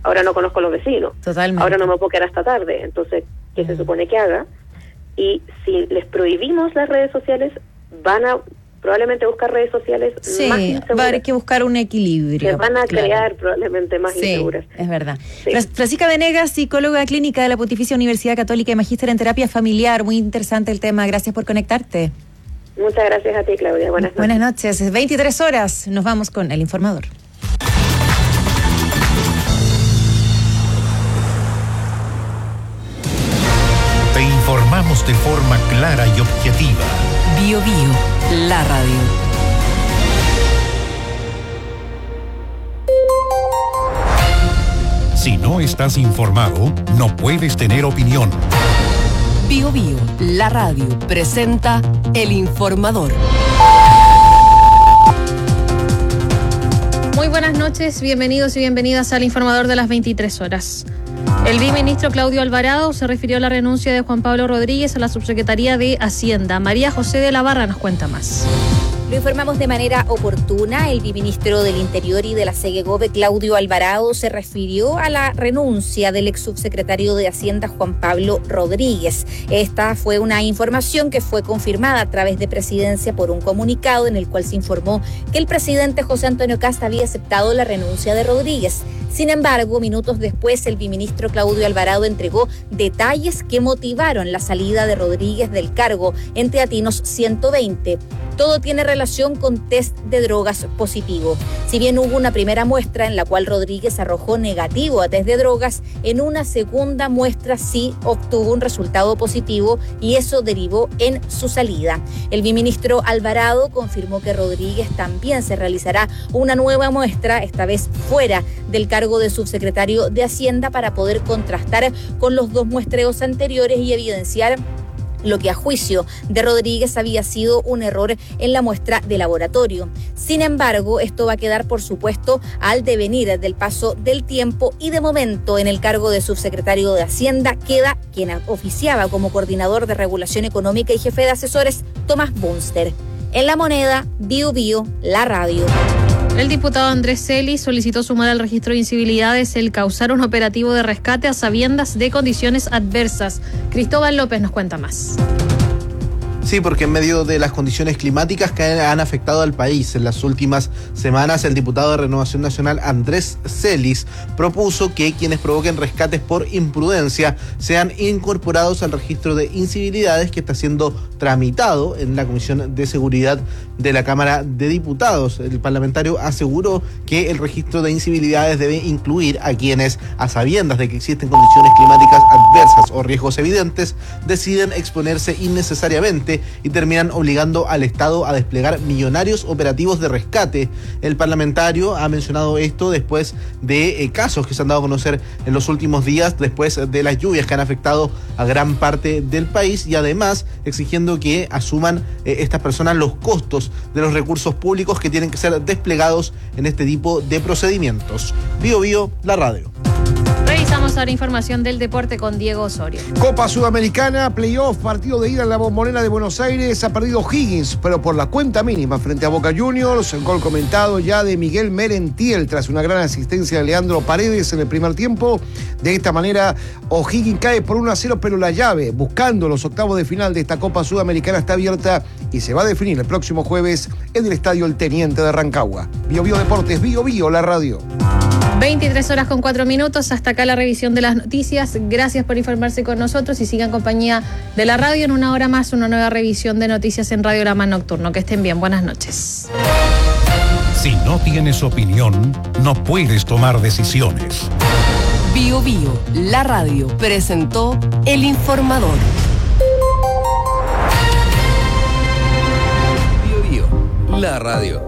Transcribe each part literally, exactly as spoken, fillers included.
ahora no conozco a los vecinos, Totalmente. ahora no me puedo quedar hasta tarde, entonces, ¿qué mm. se supone que haga? Y si les prohibimos las redes sociales, van a probablemente buscar redes sociales sí, más inseguras. Va a haber que buscar un equilibrio. Se van a claro. crear probablemente más sí, inseguras. Es verdad. Sí. Francisca Venegas, psicóloga clínica de la Pontificia Universidad Católica y magíster en terapia familiar. Muy interesante el tema. Gracias por conectarte. Muchas gracias a ti, Claudia. Buenas noches. Buenas noches. veintitrés horas. Nos vamos con El Informador. Te informamos de forma clara y objetiva. Bio Bio, la radio. Si no estás informado, no puedes tener opinión. Bio Bio, la radio, presenta El Informador. Muy buenas noches, bienvenidos y bienvenidas al Informador de las veintitrés horas. El viceministro Claudio Alvarado se refirió a la renuncia de Juan Pablo Rodríguez a la subsecretaría de Hacienda. María José de la Barra nos cuenta más. Lo informamos de manera oportuna. El viceministro del Interior y de la SEGEGOVE, Claudio Alvarado, se refirió a la renuncia del ex subsecretario de Hacienda, Juan Pablo Rodríguez. Esta fue una información que fue confirmada a través de Presidencia por un comunicado en el cual se informó que el presidente José Antonio Kast había aceptado la renuncia de Rodríguez. Sin embargo, minutos después, el viceministro Claudio Alvarado entregó detalles que motivaron la salida de Rodríguez del cargo en Teatinos ciento veinte. Todo tiene relación con test de drogas positivo. Si bien hubo una primera muestra en la cual Rodríguez arrojó negativo a test de drogas, en una segunda muestra sí obtuvo un resultado positivo y eso derivó en su salida. El viceministro Alvarado confirmó que Rodríguez también se realizará una nueva muestra, esta vez fuera del cargo de subsecretario de Hacienda, para poder contrastar con los dos muestreos anteriores y evidenciar lo que a juicio de Rodríguez había sido un error en la muestra de laboratorio. Sin embargo, esto va a quedar, por supuesto, al devenir del paso del tiempo y de momento en el cargo de subsecretario de Hacienda queda quien oficiaba como coordinador de regulación económica y jefe de asesores, Tomás Bunster. En La Moneda, Bio Bio, la radio. El diputado Andrés Celis solicitó sumar al registro de incivilidades el causar un operativo de rescate a sabiendas de condiciones adversas. Cristóbal López nos cuenta más. Sí, porque en medio de las condiciones climáticas que han afectado al país en las últimas semanas, el diputado de Renovación Nacional, Andrés Celis, propuso que quienes provoquen rescates por imprudencia sean incorporados al registro de incivilidades que está siendo tramitado en la Comisión de Seguridad de la Cámara de Diputados. El parlamentario aseguró que el registro de incivilidades debe incluir a quienes, a sabiendas de que existen condiciones climáticas adversas o riesgos evidentes, deciden exponerse innecesariamente y terminan obligando al Estado a desplegar millonarios operativos de rescate. El parlamentario ha mencionado esto después de eh, casos que se han dado a conocer en los últimos días, después de las lluvias que han afectado a gran parte del país, y además exigiendo que asuman eh, estas personas los costos de los recursos públicos que tienen que ser desplegados en este tipo de procedimientos. Bio Bio, la radio. Revisamos ahora información del deporte con Diego Osorio. Copa Sudamericana, playoff, partido de ida en la Bombonera de Buenos Aires. Ha perdido Higgins, pero por la cuenta mínima frente a Boca Juniors. El gol comentado ya de Miguel Merentiel tras una gran asistencia de Leandro Paredes en el primer tiempo. De esta manera, O'Higgins cae por uno a cero, pero la llave, buscando los octavos de final de esta Copa Sudamericana, está abierta y se va a definir el próximo jueves en el Estadio El Teniente de Rancagua. Bio Bio Deportes, Bio Bio, la radio. veintitrés horas con cuatro minutos, hasta acá la revisión de las noticias. Gracias por informarse con nosotros y sigan compañía de la radio. En una hora más, una nueva revisión de noticias en Radiograma Nocturno. Que estén bien, buenas noches. Si no tienes opinión, no puedes tomar decisiones. Bio Bio, la radio, presentó El Informador. Bio Bio, la radio.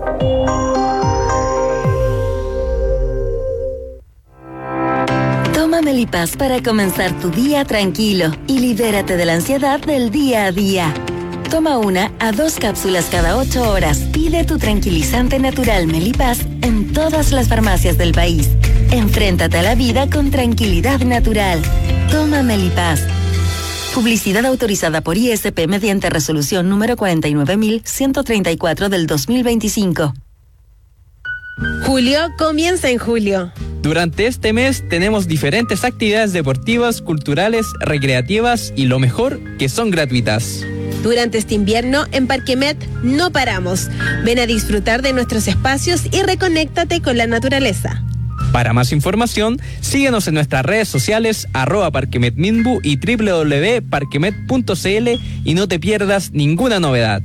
Toma Melipaz para comenzar tu día tranquilo y libérate de la ansiedad del día a día. Toma una a dos cápsulas cada ocho horas. Pide tu tranquilizante natural Melipaz en todas las farmacias del país. Enfréntate a la vida con tranquilidad natural. Toma Melipaz. Publicidad autorizada por I S P mediante resolución número cuarenta y nueve mil ciento treinta y cuatro del dos mil veinticinco. Julio comienza en julio. Durante este mes tenemos diferentes actividades deportivas, culturales, recreativas y lo mejor, que son gratuitas. Durante este invierno, en Parquemet no paramos. Ven a disfrutar de nuestros espacios y reconéctate con la naturaleza. Para más información, síguenos en nuestras redes sociales, arroba parquemetminbu y doble u doble u doble u punto parquemet punto c l y no te pierdas ninguna novedad.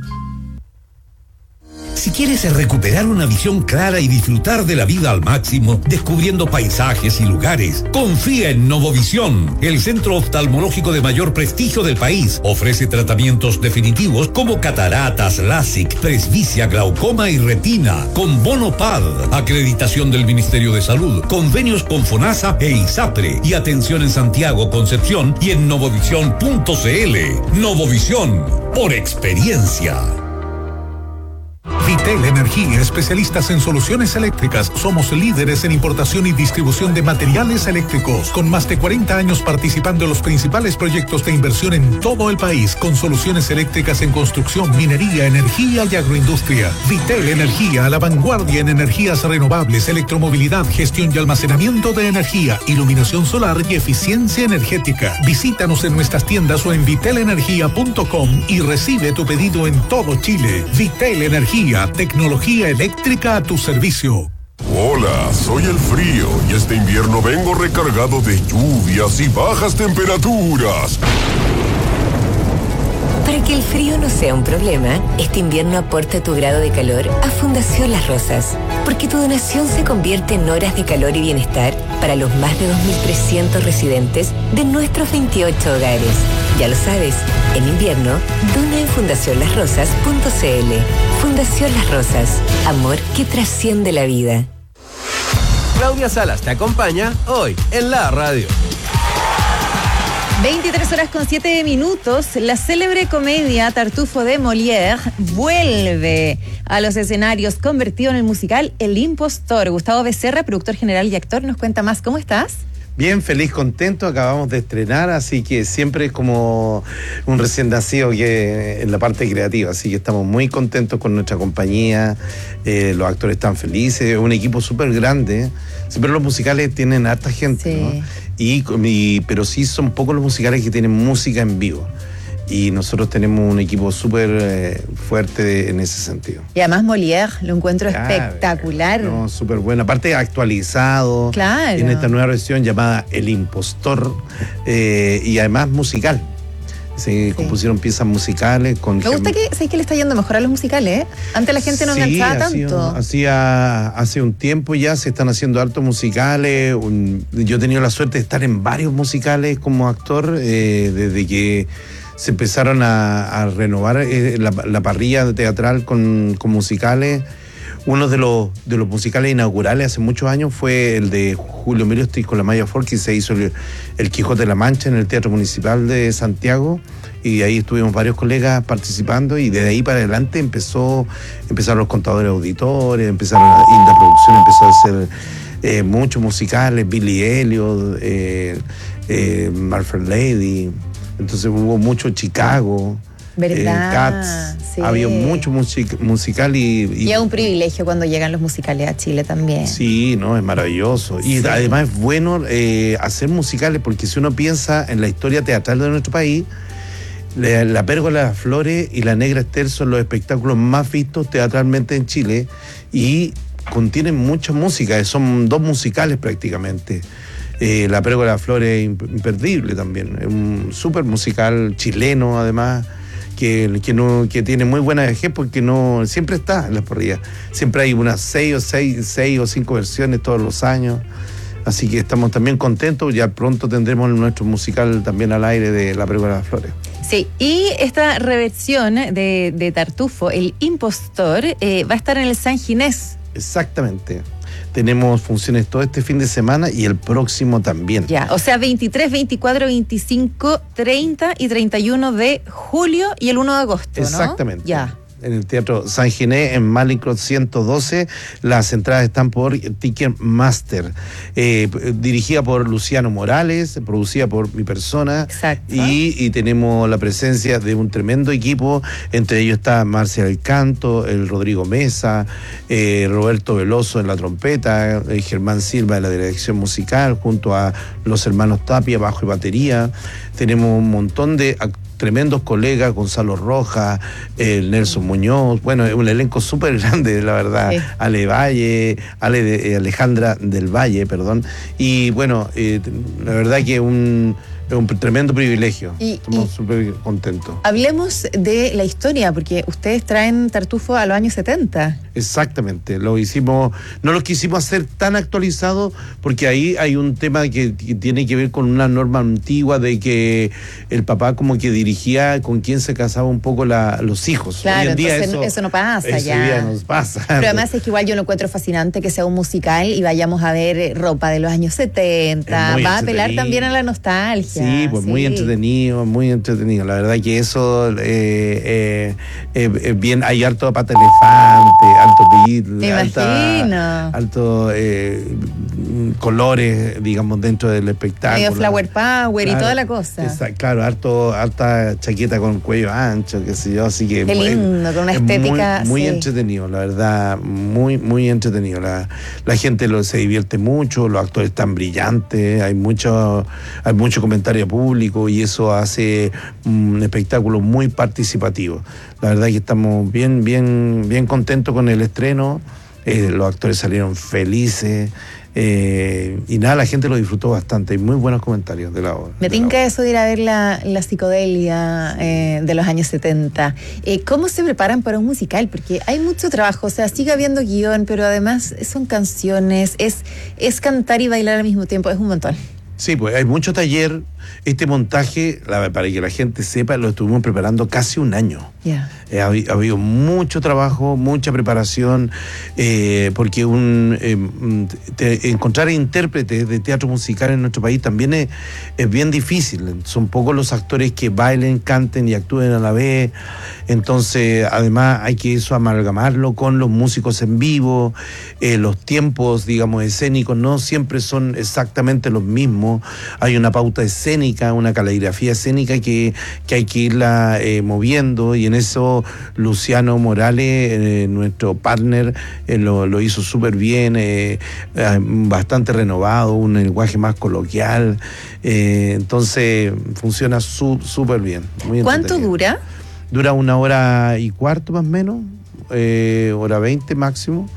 Si quieres recuperar una visión clara y disfrutar de la vida al máximo, descubriendo paisajes y lugares, confía en Novovisión, el centro oftalmológico de mayor prestigio del país. Ofrece tratamientos definitivos como cataratas, LASIK, presbicia, glaucoma y retina, con bono P A D, acreditación del Ministerio de Salud, convenios con FONASA e ISAPRE y atención en Santiago, Concepción y en novovisión punto c l. Novovisión, por experiencia. Vitel Energía, especialistas en soluciones eléctricas. Somos líderes en importación y distribución de materiales eléctricos, con más de cuarenta años participando en los principales proyectos de inversión en todo el país, con soluciones eléctricas en construcción, minería, energía y agroindustria. Vitel Energía, a la vanguardia en energías renovables, electromovilidad, gestión y almacenamiento de energía, iluminación solar y eficiencia energética. Visítanos en nuestras tiendas o en vitel energía punto com y recibe tu pedido en todo Chile. Vitel Energía, tecnología eléctrica a tu servicio. Hola, soy el frío y este invierno vengo recargado de lluvias y bajas temperaturas. Para que el frío no sea un problema, este invierno aporta tu grado de calor a Fundación Las Rosas, porque tu donación se convierte en horas de calor y bienestar para los más de dos mil trescientos residentes de nuestros veintiocho hogares. Ya lo sabes, en invierno, dona en fundación las rosas punto c l. Fundación Las Rosas, amor que trasciende la vida. Claudia Salas te acompaña hoy en la radio. veintitrés horas con siete minutos, la célebre comedia Tartufo de Molière vuelve a los escenarios, convertido en el musical El Impostor. Gustavo Becerra, productor general y actor, nos cuenta más. ¿Cómo estás? Bien, feliz, contento, acabamos de estrenar, así que siempre es como un recién nacido que en la parte creativa, así que estamos muy contentos con nuestra compañía, eh, los actores están felices, es un equipo súper grande, siempre los musicales tienen harta gente, sí. ¿no? Y, y, pero sí son pocos los musicales que tienen música en vivo. Y nosotros tenemos un equipo súper eh, fuerte de, en ese sentido. Y además Molière lo encuentro claro, espectacular. No, súper bueno. Aparte actualizado. Claro. En esta nueva versión llamada El Impostor. Eh, y además musical. Se sí. compusieron piezas musicales. Con Me gusta que, ¿sabes que le está yendo mejor a los musicales? ¿eh? Antes la gente no sí, enganchaba tanto. Hacía, hace un tiempo ya se están haciendo hartos musicales. Un, yo he tenido la suerte de estar en varios musicales como actor eh, desde que se empezaron a, a renovar eh, la, la parrilla teatral con, con musicales. Uno de los, de los musicales inaugurales hace muchos años fue el de Julio Miliosti con la Maya Folk, que se hizo el, el Quijote de la Mancha en el Teatro Municipal de Santiago, y ahí estuvimos varios colegas participando, y desde ahí para adelante empezó empezaron los contadores auditores, empezaron a, Inda Producción empezó a hacer eh, muchos musicales, Billy Elliot, eh, eh, Marfair Lady. Entonces hubo mucho Chicago, ¿verdad? Eh, Cats, sí. Había mucho music, musical y, y... Y es un privilegio cuando llegan los musicales a Chile también. Sí, no, es maravilloso. Y sí. además es bueno eh, hacer musicales, porque si uno piensa en la historia teatral de nuestro país, la, la Pérgola de las Flores y La Negra Esther son los espectáculos más vistos teatralmente en Chile y contienen mucha música, son dos musicales prácticamente. Eh, la Pérgola de las Flores es imperdible también, es un súper musical chileno además, que, que, no, que tiene muy buena vejez porque no siempre está en las parrillas, siempre hay unas seis o seis, seis o cinco versiones todos los años, así que estamos también contentos, ya pronto tendremos nuestro musical también al aire de La Pérgola de las Flores. Sí, y esta reversión de, de Tartufo, El Impostor, eh, va a estar en el San Ginés. Exactamente. Tenemos funciones todo este fin de semana y el próximo también. Ya, o sea, veintitrés, veinticuatro, veinticinco, treinta y treinta y uno de julio y el uno de agosto, ¿no? Exactamente. Ya. en el Teatro San Ginés, en Malincrot ciento doce. Las entradas están por Ticketmaster. Eh, dirigida por Luciano Morales, producida por mi persona. Exacto. Y, y tenemos la presencia de un tremendo equipo. Entre ellos está Marcia del Canto, el Rodrigo Mesa, eh, Roberto Veloso en la trompeta, eh, Germán Silva en la dirección musical, junto a los hermanos Tapia, bajo y batería. Tenemos un montón de actores, tremendos colegas, Gonzalo Rojas, eh, Nelson Muñoz, bueno, es un elenco súper grande, la verdad, sí. Ale Valle, Ale de, eh, Alejandra del Valle, perdón, y bueno, eh, la verdad que un... es un tremendo privilegio. Y, Estamos súper contentos. Hablemos de la historia, porque ustedes traen Tartufo a los años setenta. Exactamente, lo hicimos, no lo quisimos hacer tan actualizado, porque ahí hay un tema que, que tiene que ver con una norma antigua de que el papá como que dirigía con quién se casaba un poco la, los hijos. Claro, Hoy en día entonces eso, eso no pasa eso ya. ya nos pasa. Pero además es que igual yo lo encuentro fascinante que sea un musical y vayamos a ver ropa de los años setenta. Va a apelar también a la nostalgia. Sí, pues sí. Muy entretenido, muy entretenido. La verdad que eso, eh, eh, eh, bien, hay harto pata elefante, alto Beatle, alta, alto eh, colores, digamos, dentro del espectáculo. Medio flower power, claro, y toda la cosa. Está, claro, harto, harta chaqueta con cuello ancho, qué sé yo, así que... Qué lindo, con una estética... Muy, muy sí. entretenido, la verdad, muy, muy entretenido. La, la gente lo, se divierte mucho, los actores están brillantes, hay mucho, hay mucho comentario público y eso hace un espectáculo muy participativo. La verdad que estamos bien, bien, bien contentos con el estreno. Eh, los actores salieron felices. Eh, y nada, la gente lo disfrutó bastante. Hay muy buenos comentarios de la obra. Me tinca eso de ir a ver la, la psicodelia eh, de los años setenta. Eh, ¿Cómo se preparan para un musical? Porque hay mucho trabajo, o sea, sigue habiendo guión, pero además son canciones, es, es cantar y bailar al mismo tiempo, es un montón. Sí, pues hay mucho taller. Este montaje, la, para que la gente sepa, lo estuvimos preparando casi un año. Yeah. Eh, ha, ha habido mucho trabajo, mucha preparación, eh, porque un eh, te, encontrar intérpretes de teatro musical en nuestro país también es, es bien difícil. Son pocos los actores que bailen, canten y actúen a la vez. Entonces, además, hay que eso amalgamarlo con los músicos en vivo. Eh, los tiempos, digamos, escénicos no siempre son exactamente los mismos. Hay una pauta escénica, una caligrafía escénica que, que hay que irla eh, moviendo, y en eso Luciano Morales, eh, nuestro partner, eh, lo, lo hizo súper bien, eh, eh, bastante renovado, un lenguaje más coloquial, eh, entonces funciona súper bien. Muy ¿Cuánto dura? Dura una hora y cuarto más o menos, eh, hora veinte máximo.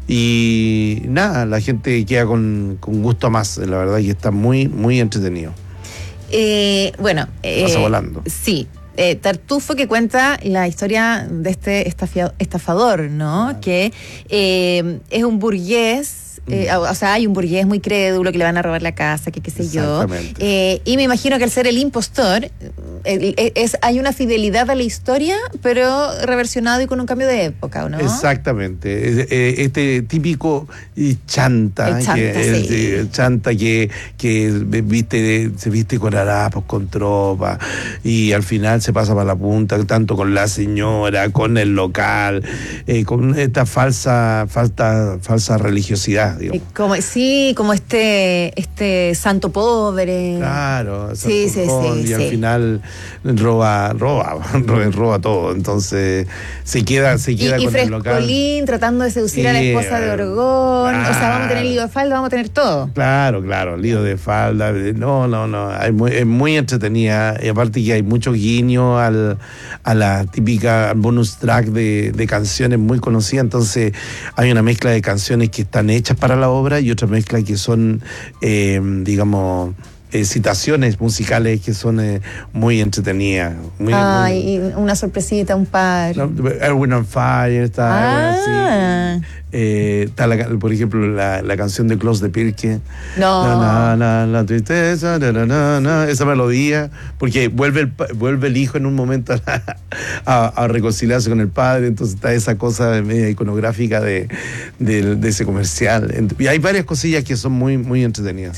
Y nada, la gente queda con, con gusto a más, la verdad, y está muy, muy entretenido. Eh, bueno, eh, pasa volando. Sí. Eh, Tartufo, que cuenta la historia de este estafia, estafador, ¿no? Ah. Que eh, es un burgués. Eh, mm. O sea, hay un burgués muy crédulo que le van a robar la casa, que qué sé yo. Eh, y me imagino que al ser el impostor, eh, es, hay una fidelidad a la historia, pero reversionado y con un cambio de época, ¿no? Exactamente. Este típico chanta, el chanta, que, sí. el chanta que, que viste, se viste con harapos, con tropa, y al final se pasa para la punta, tanto con la señora, con el local, eh, con esta falsa, falta, falsa religiosidad. Como, sí, como este este santo pobre. Claro, sí, sí, sí, y sí. al final roba, roba, roba todo. Entonces se queda, se queda y, con y el local. Frescolín tratando de seducir sí, a la esposa de Orgón. Claro. O sea, vamos a tener lío de falda, vamos a tener todo. Claro, claro, lío de falda. No, no, no. Hay muy, es muy entretenida. Y aparte que hay mucho guiño al, a la típica bonus track de, de canciones muy conocidas. Entonces hay una mezcla de canciones que están hechas para la obra y otra mezcla que son, eh, digamos, eh, citaciones musicales que son eh, muy entretenidas. Muy, Ay, muy... una sorpresita, un par. No, Erwin on Fire, está, ah. bueno, sí. Eh, está la, por ejemplo la, la canción de Klaus de Pirke. No. Na, na, na, la tristeza, na, na, na, na, esa melodía, porque vuelve el, vuelve el hijo en un momento a, a, a reconciliarse con el padre, entonces está esa cosa media iconográfica de, de, de ese comercial. Y hay varias cosillas que son muy, muy entretenidas. Sí. Sí.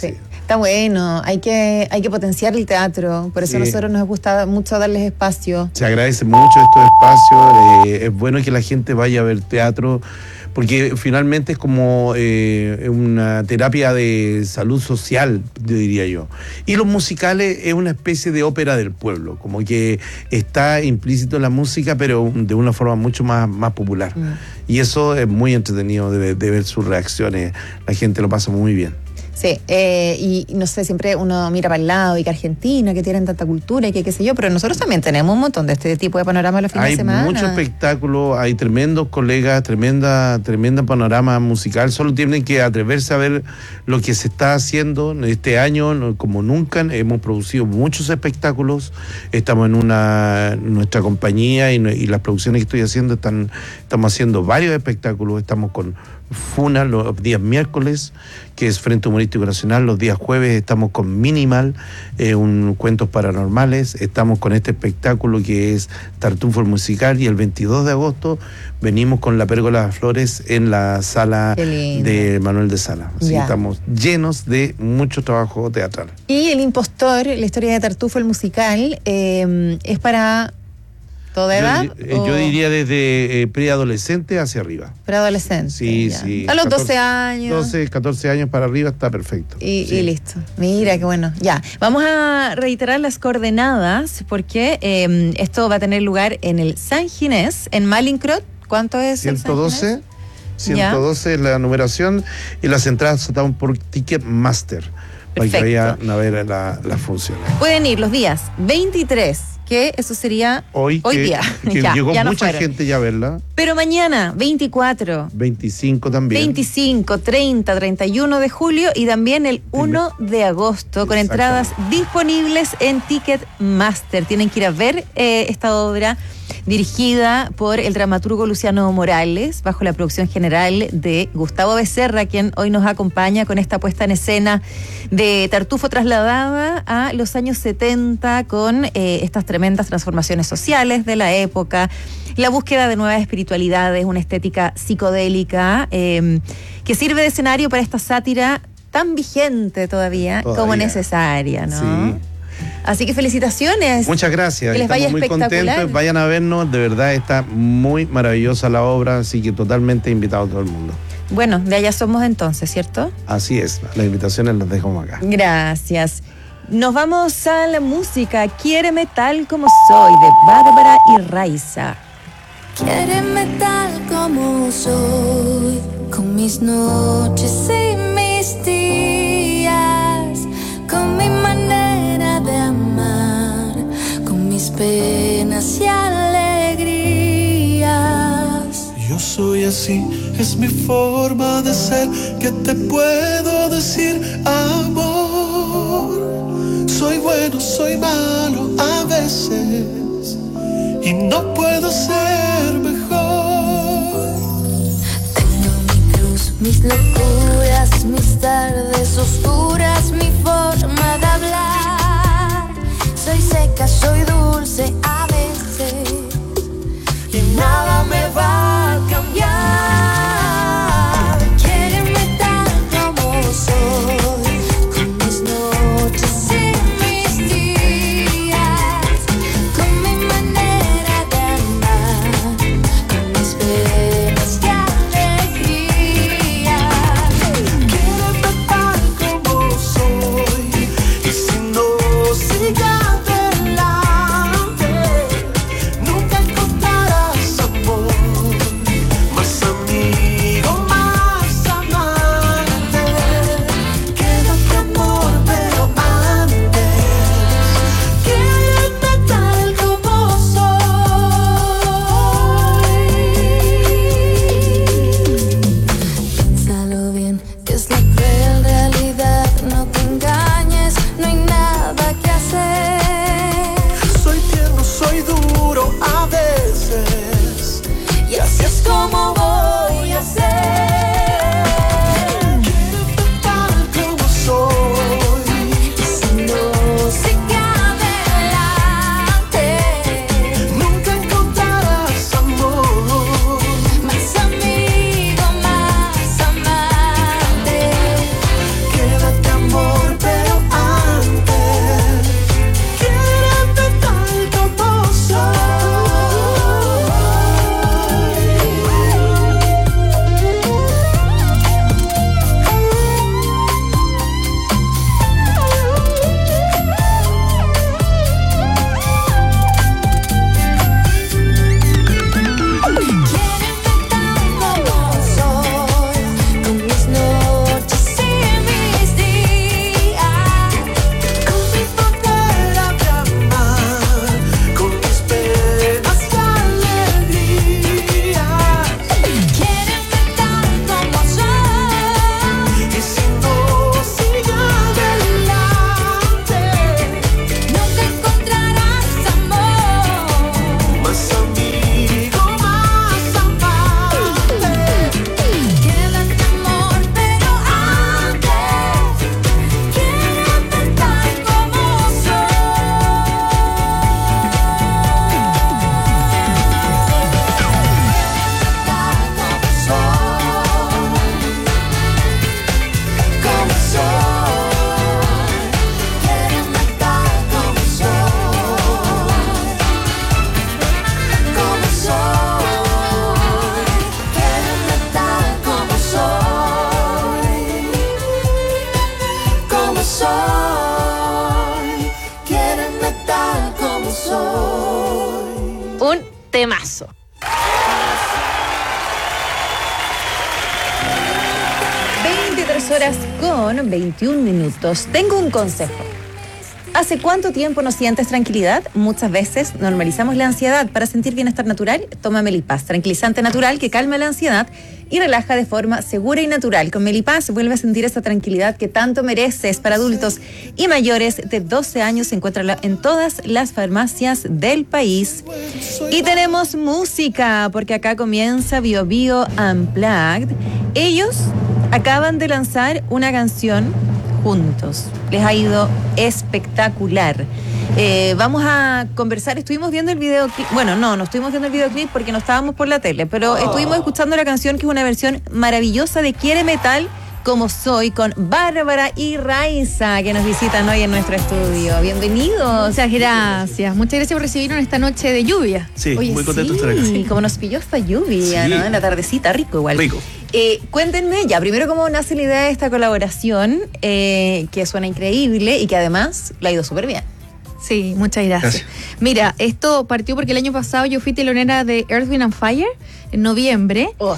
Está bueno, hay que, hay que potenciar el teatro, por eso Sí. a nosotros nos gusta mucho darles espacio. Se agradece mucho estos espacios, eh, es bueno que la gente vaya a ver teatro, porque finalmente es como eh, una terapia de salud social, yo diría yo. Y los musicales es una especie de ópera del pueblo, como que está implícito en la música, pero de una forma mucho más, más popular. Mm. Y eso es muy entretenido de, de ver sus reacciones, la gente lo pasa muy bien. Sí, eh, y no sé, siempre uno mira para el lado y que Argentina, que tienen tanta cultura y que qué sé yo, pero nosotros también tenemos un montón de este tipo de panorama los fines hay de semana. Hay mucho espectáculo, hay tremendos colegas, tremenda, tremenda panorama musical, solo tienen que atreverse a ver lo que se está haciendo este año, como nunca, hemos producido muchos espectáculos, estamos en una, nuestra compañía y, y las producciones que estoy haciendo, están, estamos haciendo varios espectáculos, estamos con Funa los días miércoles, que es Frente Humorístico Nacional, los días jueves estamos con Minimal, eh, un cuentos paranormales, estamos con este espectáculo que es Tartufo el Musical, y el veintidós de agosto venimos con La Pérgola de las Flores en la sala de Manuel de Sala. Así que estamos llenos de mucho trabajo teatral. Y El Impostor, la historia de Tartufo el Musical, eh, es para toda edad. Yo, yo diría desde eh, preadolescente hacia arriba. Preadolescente. Sí, ya. sí. A los catorce, doce años. doce, catorce años para arriba está perfecto. Y, sí. y listo. Mira, qué bueno. Ya, vamos a reiterar las coordenadas porque eh, esto va a tener lugar en el San Ginés, en Malincrot. ¿Cuánto es ciento doce, el San Ginés? ciento doce es la numeración, y las entradas están por Ticketmaster. Para que vayan a ver la, las funciones. Pueden ir los días veintitrés, que eso sería hoy, hoy que, día. Que ya, llegó ya no mucha fueron. gente ya a verla. Pero mañana, veinticuatro. veinticinco también. veinticinco, treinta, treinta y uno de julio y también el uno de agosto, con entradas disponibles en Ticketmaster. Tienen que ir a ver eh, esta obra dirigida por el dramaturgo Luciano Morales, bajo la producción general de Gustavo Becerra, quien hoy nos acompaña con esta puesta en escena de Tartufo trasladada a los años setenta, con eh, estas tremendas transformaciones sociales de la época, la búsqueda de nuevas espiritualidades, una estética psicodélica eh, que sirve de escenario para esta sátira tan vigente todavía, todavía. como necesaria, ¿no? Sí. Así que felicitaciones. Muchas gracias. Que les Estamos vaya muy espectacular. contentos. Vayan a vernos. De verdad está muy maravillosa la obra, así que totalmente invitado a todo el mundo. Bueno, de allá somos entonces, ¿cierto? Así es. Las invitaciones las dejamos acá. Gracias. Nos vamos a la música. Quiéreme tal como soy, de Bárbara y Raiza. Quiéreme tal como soy, con mis noches y mis días, con mi manera de amar, con mis penas y alegrías. Yo soy así, es mi forma de ser, ¿qué te puedo decir, amor? Soy bueno, soy malo a veces, y no puedo ser mejor. Tengo mi cruz, mis locuras, mis tardes oscuras, mi forma de hablar. Soy seca, soy dulce a veces, y nada me va a cambiar. Quiéreme tal como soy, con mis noches y mis días, con mi manera de amar, con mis penas y alegrías. Quiéreme tal como soy, Quiéreme tal como soy. Un temazo. veintitrés horas con veintiún minutos. Tengo un consejo. ¿Hace cuánto tiempo no sientes tranquilidad? Muchas veces normalizamos la ansiedad. Para sentir bienestar natural, toma Melipaz, tranquilizante natural que calma la ansiedad y relaja de forma segura y natural. Con Melipaz vuelve a sentir esa tranquilidad que tanto mereces. Para adultos y mayores de doce años se encuentra en todas las farmacias del país. Y tenemos música, porque acá comienza Bio Bio Unplugged. Ellos acaban de lanzar una canción juntos. Les ha ido espectacular. Eh, vamos a conversar. Estuvimos viendo el videoclip. Bueno, no, no estuvimos viendo el videoclip porque no estábamos por la tele, pero oh. estuvimos escuchando la canción, que es una versión maravillosa de Quiéreme Tal Como Soy, con Bárbara y Raiza, que nos visitan hoy en nuestro estudio. Bienvenidos. Muchas gracias. Muchas gracias por recibirnos en esta noche de lluvia. Sí, Oye, muy contento sí, de estar acá. Sí, como nos pilló esta lluvia, Sí. ¿no? En la tardecita, rico igual. Rico. Eh, cuéntenme ya, primero cómo nace la idea de esta colaboración, eh, que suena increíble y que además le ha ido súper bien. Sí, muchas gracias. Gracias. Mira, esto partió porque el año pasado yo fui telonera de Earth, Wind and Fire en noviembre. O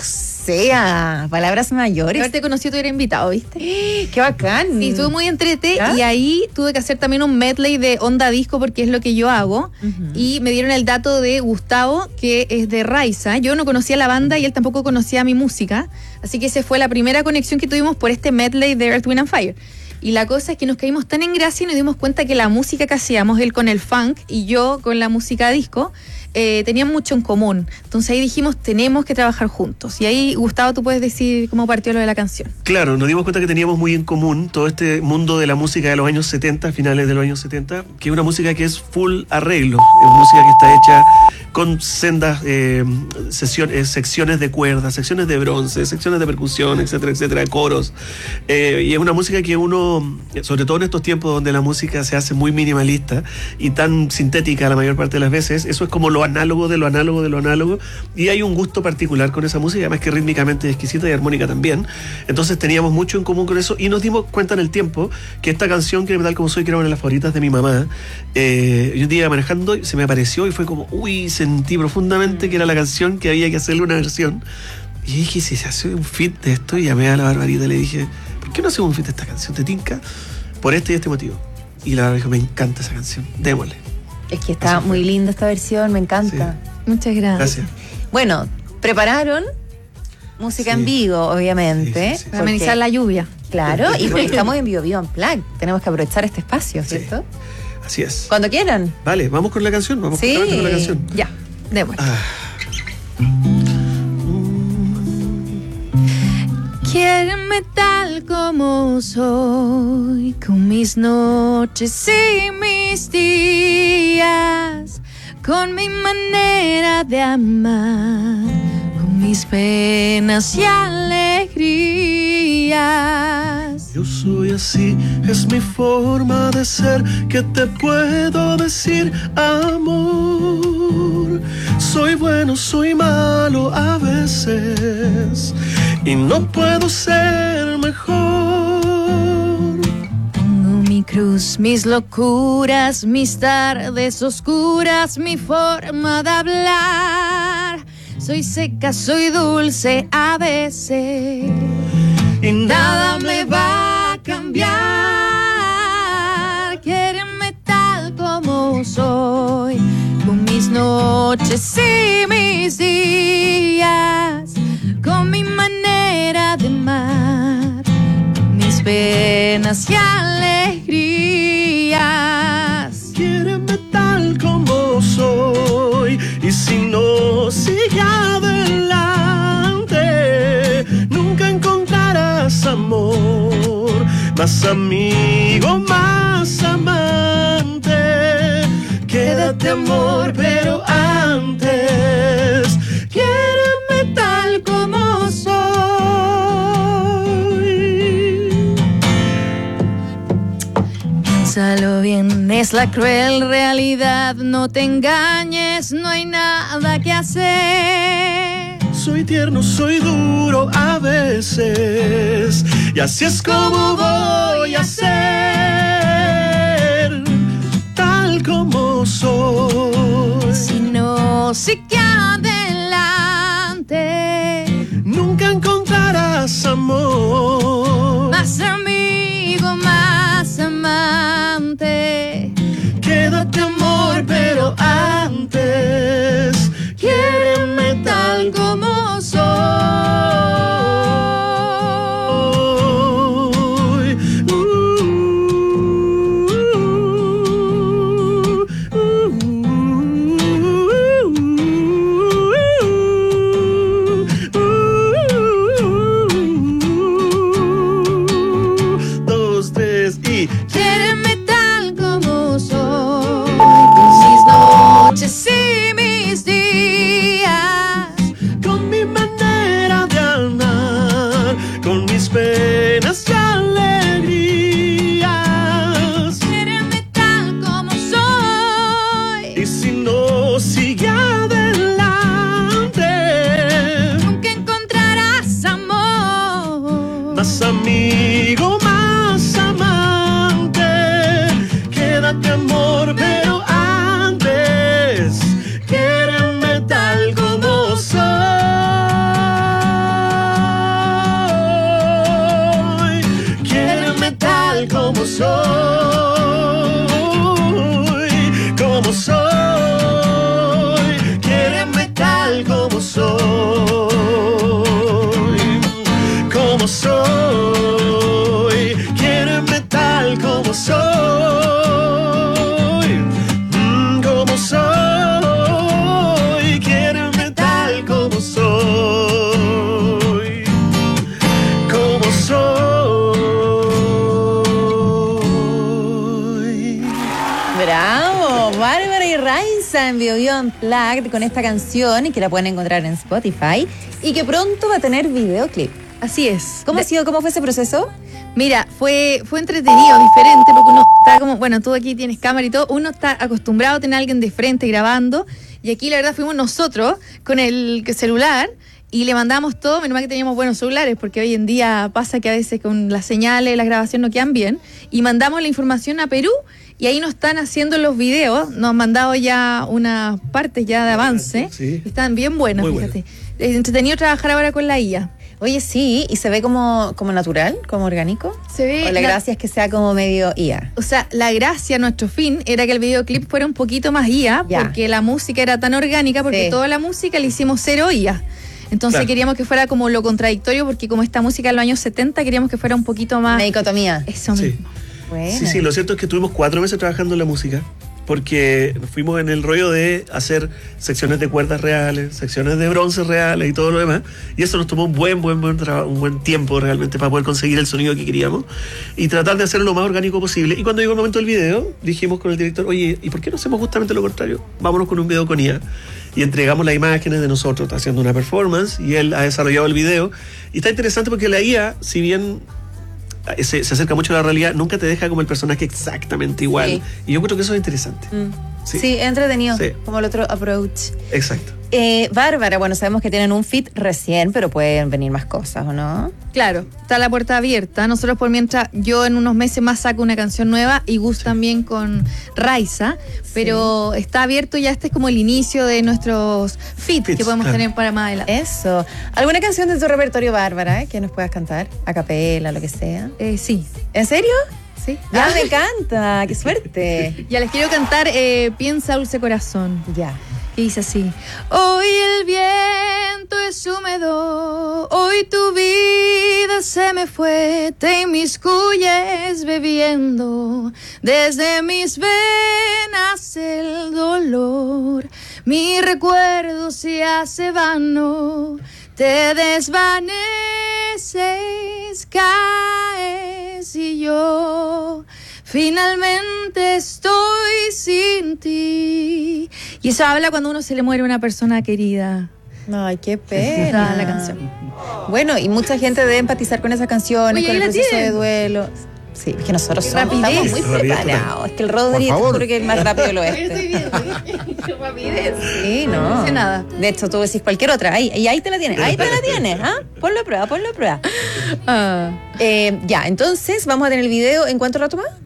sea, palabras mayores. Haberte conocido, tú eras invitado, ¿viste? ¡Qué bacán! Sí, estuve muy entrete. ¿Ya? Y ahí tuve que hacer también un medley de onda disco porque es lo que yo hago. Uh-huh. Y me dieron el dato de Gustavo, que es de Raiza. Yo no conocía la banda y él tampoco conocía mi música. Así que esa fue la primera conexión que tuvimos por este medley de Earth, Wind and Fire. Y la cosa es que nos caímos tan en gracia y nos dimos cuenta que la música que hacíamos, él con el funk y yo con la música disco, eh, tenían mucho en común. Entonces ahí dijimos, tenemos que trabajar juntos. Y ahí, Gustavo, tú puedes decir cómo partió lo de la canción. Claro, nos dimos cuenta que teníamos muy en común todo este mundo de la música de los años setenta, finales de los años setenta, que es una música que es full arreglo, es música que está hecha con sendas eh, sesiones, secciones de cuerdas, secciones de bronce, secciones de percusión, etcétera, etcétera, coros. Eh, y es una música que uno, sobre todo en estos tiempos donde la música se hace muy minimalista y tan sintética la mayor parte de las veces, eso es como lo análogo de lo análogo de lo análogo, y hay un gusto particular con esa música, además que rítmicamente es exquisita y armónica también. Entonces teníamos mucho en común con eso y nos dimos cuenta en el tiempo que esta canción, Quiéreme Tal Como Soy, que era una de las favoritas de mi mamá, eh, yo un día manejando y se me apareció y fue como, uy, sentí profundamente que era la canción que había que hacerle una versión. Y dije, si se hace un feat de esto, y llamé a la Barbarita y le dije, ¿por qué no hacemos un feat de esta canción? ¿Te tinca? Por este y este motivo. Y la Bárbara dijo, me encanta esa canción, démosle. Es que está muy linda esta versión, me encanta. Sí. Muchas gracias. Gracias. Bueno, prepararon música Sí. en vivo, obviamente. Sí, sí, sí. Para amenizar la lluvia. Claro, y porque estamos en Bio Bio Unplugged, tenemos que aprovechar este espacio, ¿cierto? Sí. Así es. Cuando quieran. Vale, vamos con la canción, vamos Sí. justamente con la canción. Ya, démosle. Ah. Quiéreme tal como soy, con mis noches y mis días, con mi manera de amar, con mis penas y alegrías. Yo soy así, es mi forma de ser, que te puedo decir, amor. Soy bueno, soy malo a veces, y no puedo ser mejor. Tengo mi cruz, mis locuras, mis tardes oscuras, mi forma de hablar. Soy seca, soy dulce a veces, y nada me va a cambiar. Quiéreme tal como soy, con mis noches y mis días, con mi manera de amar, con mis penas y alegrías. Quiéreme tal como soy, y si no sigue adelante, nunca encontrarás amor, más amigo, más amante. Quédate, amor, pero antes, quiéreme tal como soy. Piénsalo bien, es la cruel realidad, no te engañes, no hay nada que hacer. Soy tierno, soy duro a veces, y así es como voy a ser. sigue adelante. Nunca encontrarás amor Más amigo, más amante. Quédate amor, pero antes quiéreme tal como soy. Uh, uh, uh, Dos, tres y Quiéreme tal como soy. Mis noches y mis días. con mi manera de amar, con mis penas y alegrías. Quiéreme tal como soy. Y si no sigue adelante, Nunca encontrarás amor. más amigo, más amante. Quédate amor, pero antes quiéreme tal como soy. Quiéreme tal como soy, como soy. Quiéreme tal como soy, como soy. Quiéreme tal como soy, mm, como soy. Quiéreme tal como soy, como soy. Bravo, Bárbara y Raiza en Bio Bio Unplugged con esta canción y que la pueden encontrar en Spotify y que pronto va a tener videoclip. Así es. ¿Cómo ha sido? ¿Cómo fue ese proceso? Mira, fue, fue entretenido, diferente, porque uno está como, bueno, tú aquí tienes cámara y todo, uno está acostumbrado a tener a alguien de frente grabando, y aquí la verdad fuimos nosotros con el celular y le mandamos todo, menos mal que teníamos buenos celulares, porque hoy en día pasa que a veces con las señales, las grabaciones no quedan bien, y mandamos la información a Perú, y ahí nos están haciendo los videos, nos han mandado ya unas partes ya de avance, Sí. y están bien buenas, Muy fíjate. Es entretenido trabajar ahora con la I A. Oye, sí, y se ve como, como natural, como orgánico. Se ve. O la na- gracia es que sea como medio I A. O sea, la gracia, nuestro fin, era que el videoclip fuera un poquito más I A, Ya. porque la música era tan orgánica, porque Sí. toda la música la hicimos cero I A. Entonces Claro. queríamos que fuera como lo contradictorio, porque como esta música de los años setenta, queríamos que fuera un poquito más... Una dicotomía. Eso Sí. mismo. Bueno. Sí, sí, lo cierto es que tuvimos cuatro meses trabajando en la música, porque fuimos en el rollo de hacer secciones de cuerdas reales, secciones de bronce reales y todo lo demás, y eso nos tomó un buen, buen, buen trabajo, un buen tiempo realmente para poder conseguir el sonido que queríamos y tratar de hacerlo lo más orgánico posible. Y cuando llegó el momento del video, dijimos con el director, oye, ¿y por qué no hacemos justamente lo contrario? Vámonos con un video con I A. Y entregamos las imágenes de nosotros haciendo una performance, y él ha desarrollado el video. Y está interesante porque la I A, si bien se, se acerca mucho a la realidad, nunca te deja como el personaje exactamente igual. Sí. Y yo creo que eso es interesante. Mm. Sí. Sí, entretenido, Sí. como el otro approach. Exacto. Eh, Bárbara, bueno, sabemos que tienen un fit recién, pero pueden venir más cosas, ¿o no? Claro, está la puerta abierta. Nosotros por mientras, yo en unos meses más saco una canción nueva y Gus también con Raiza, pero está abierto ya, este es como el inicio de nuestros feats Feats, que podemos claro. tener para más adelante. Eso. ¿Alguna canción de tu repertorio, Bárbara, eh, que nos puedas cantar? A capela, lo que sea. Eh, sí. ¿En serio? Sí. Ya me encanta, qué suerte. Ya les quiero cantar eh, Piensa Dulce Corazón. Ya. Y dice así: hoy el viento es húmedo, hoy tu vida se me fue, te inmiscuyes bebiendo desde mis venas el dolor, mi recuerdo se hace vano, te desvaneces, caes y yo finalmente estoy sin ti. Y eso habla cuando uno se le muere una persona querida. Ay, qué pena. La canción. Bueno, y mucha gente debe empatizar con esas canciones, Oye, con ahí el la proceso tienen. de duelo. Sí, es que nosotros somos, Rapidez. estamos muy Rapidez preparados. Es que el Rodri, Por te favor. juro que es el más rápido del oeste. Estoy viendo. Rapidez. Sí, no. No dice nada. De hecho, tú decís cualquier otra. Ahí, y ahí te la tienes. Ahí te la tienes. ¿Ah? Ponlo a prueba, ponlo a prueba. Ah. Eh, ya, entonces, vamos a tener el video. ¿En cuánto rato más?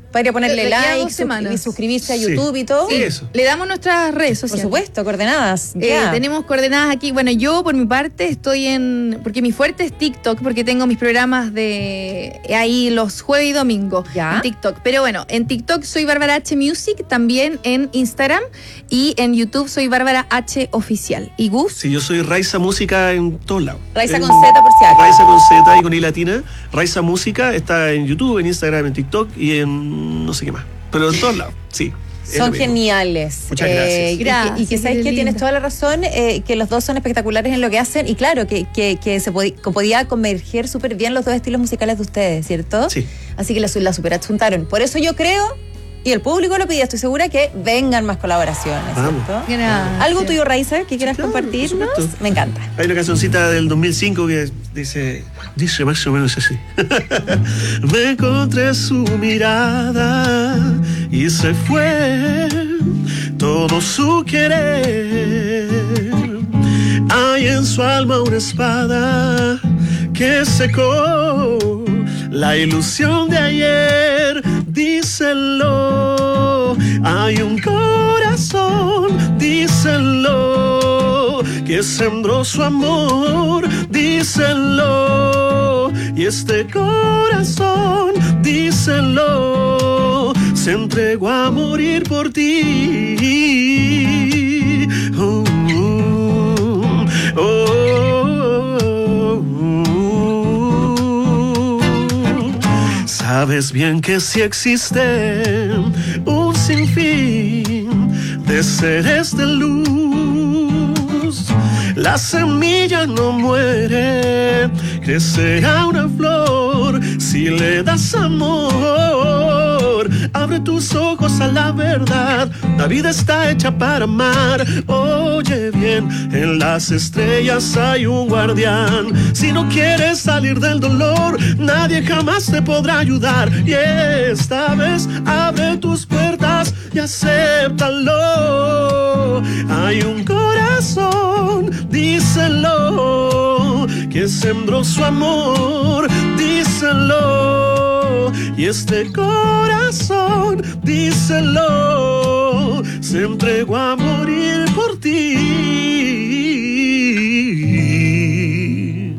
Para ir a ponerle Le quedan like, dos semanas. suscri- suscribirse a Sí. YouTube y todo. Sí, eso. Le damos nuestras redes Por sociales. supuesto, coordenadas. Eh, Ya. tenemos coordenadas aquí. Bueno, yo por mi parte estoy en... Porque mi fuerte es TikTok, porque tengo mis programas de ahí los jueves y domingo Ya. en TikTok. Pero bueno, en TikTok soy Bárbara H Music, también en Instagram, y en YouTube soy Bárbara H Oficial. ¿Y Gus? Sí, yo soy Raiza Música en todos lados. Raiza En- con Z por si acaso. Raiza con Z y con I latina. Raiza Música está en YouTube, en Instagram, en TikTok y en no sé qué más. Pero en todos lados, sí. es lo Son mismo. geniales. Muchas gracias. y que- Gracias, y que sabes qué que tienes linda. toda la razón, eh, que los dos son espectaculares en lo que hacen. Y claro, que, que, que se podía, que podía converger súper bien los dos estilos musicales de ustedes, ¿cierto? Sí. Así que la, la super adjuntaron. Por eso yo creo, y el público lo pedía, estoy segura que vengan más colaboraciones, Vamos. ¿cierto? Gracias. ¿Algo tuyo, Raiza, que quieras claro, por compartirnos? supuesto. Me encanta. Hay una cancioncita del dos mil cinco que dice, dice más o menos así. Me encontré su mirada y se fue todo su querer. Hay en su alma una espada que secó la ilusión de ayer. Díselo, hay un corazón, díselo, que sembró su amor, díselo, y este corazón, díselo, se entregó a morir por ti. Oh, oh, oh, oh. Sabes bien que si existe un sinfín de seres de luz, la semilla no muere, crecerá una flor si le das amor. Abre tus ojos a la verdad, la vida está hecha para amar. Oye bien, en las estrellas hay un guardián. Si no quieres salir del dolor, nadie jamás te podrá ayudar. Y esta vez abre tus puertas y acéptalo. Hay un corazón, díselo, que sembró su amor, díselo, y este corazón, díselo, se entregó a morir por ti.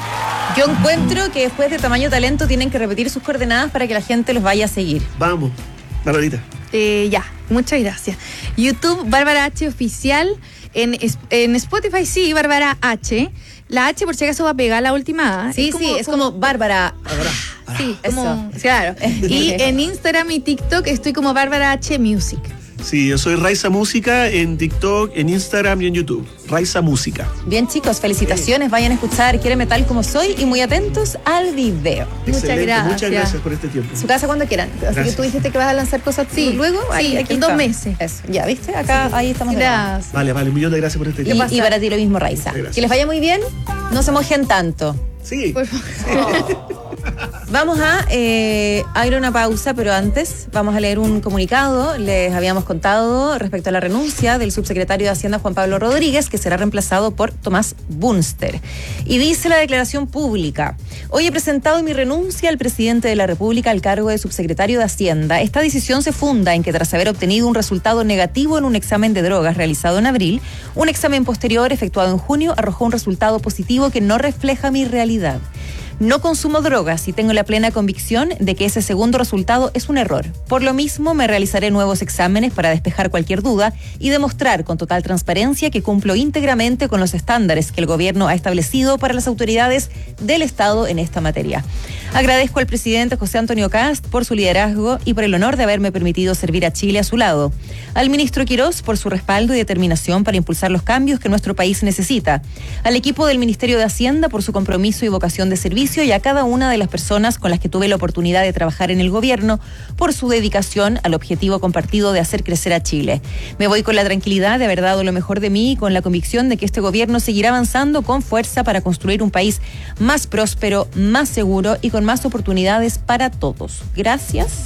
Yo encuentro que después de Tamaño Talento tienen que repetir sus coordenadas para que la gente los vaya a seguir. Vamos, Barbarita. Eh, ya, muchas gracias. YouTube, Bárbara H Oficial. En, es- en Spotify, sí, Bárbara H. La H, por si acaso, va a pegar la última A. Sí, sí, es como Bárbara. Sí, Eso. como, claro. Y en Instagram y TikTok estoy como Bárbara H Music. Sí, yo soy Raiza Música en TikTok, en Instagram y en YouTube. Raiza Música. Bien, chicos, felicitaciones. Vayan a escuchar Quiéreme Tal Como Soy y muy atentos al video. Excelente, gracias. Muchas gracias por este tiempo. Su casa cuando quieran. Así Gracias. que tú dijiste que vas a lanzar cosas Sí, luego. sí, Ahí, aquí en dos está. meses. Eso. Ya, ¿viste? Acá, ahí estamos. de nuevo. Gracias. Vale, vale, un millón de gracias por este Y, tiempo. y para ti lo mismo, Raiza. Gracias. Que les vaya muy bien. No se mojen tanto. Sí. Por favor. Vamos a, eh, a ir a una pausa, pero antes vamos a leer un comunicado. Les habíamos contado respecto a la renuncia del subsecretario de Hacienda Juan Pablo Rodríguez, que será reemplazado por Tomás Bunster. Y dice la declaración pública: hoy he presentado mi renuncia al presidente de la República al cargo de subsecretario de Hacienda. Esta decisión se funda en que tras haber obtenido un resultado negativo en un examen de drogas realizado en abril, un examen posterior efectuado en junio arrojó un resultado positivo que no refleja mi realidad. No consumo drogas y tengo la plena convicción de que ese segundo resultado es un error. Por lo mismo, me realizaré nuevos exámenes para despejar cualquier duda y demostrar con total transparencia que cumplo íntegramente con los estándares que el gobierno ha establecido para las autoridades del Estado en esta materia. Agradezco al presidente José Antonio Kast por su liderazgo y por el honor de haberme permitido servir a Chile a su lado. Al ministro Quirós por su respaldo y determinación para impulsar los cambios que nuestro país necesita. Al equipo del Ministerio de Hacienda por su compromiso y vocación de servicio, y a cada una de las personas con las que tuve la oportunidad de trabajar en el gobierno por su dedicación al objetivo compartido de hacer crecer a Chile. Me voy con la tranquilidad de haber dado lo mejor de mí y con la convicción de que este gobierno seguirá avanzando con fuerza para construir un país más próspero, más seguro y con más oportunidades para todos. Gracias.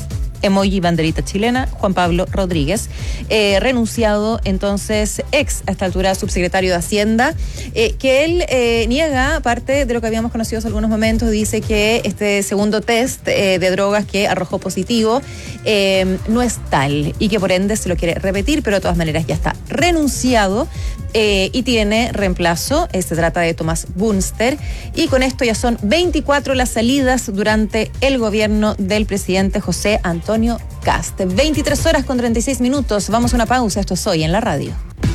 emoji banderita chilena, Juan Pablo Rodríguez, eh, renunciado entonces, ex a esta altura subsecretario de Hacienda, eh, que él eh, niega parte de lo que habíamos conocido hace algunos momentos, dice que este segundo test eh, de drogas que arrojó positivo eh, no es tal y que por ende se lo quiere repetir, pero de todas maneras ya está renunciado eh, y tiene reemplazo. Eh, se trata de Tomás Bunster y con esto ya son veinticuatro las salidas durante el gobierno del presidente José Antonio Kast. veintitrés horas con treinta y seis minutos. Vamos a una pausa. Esto es Hoy en la Radio.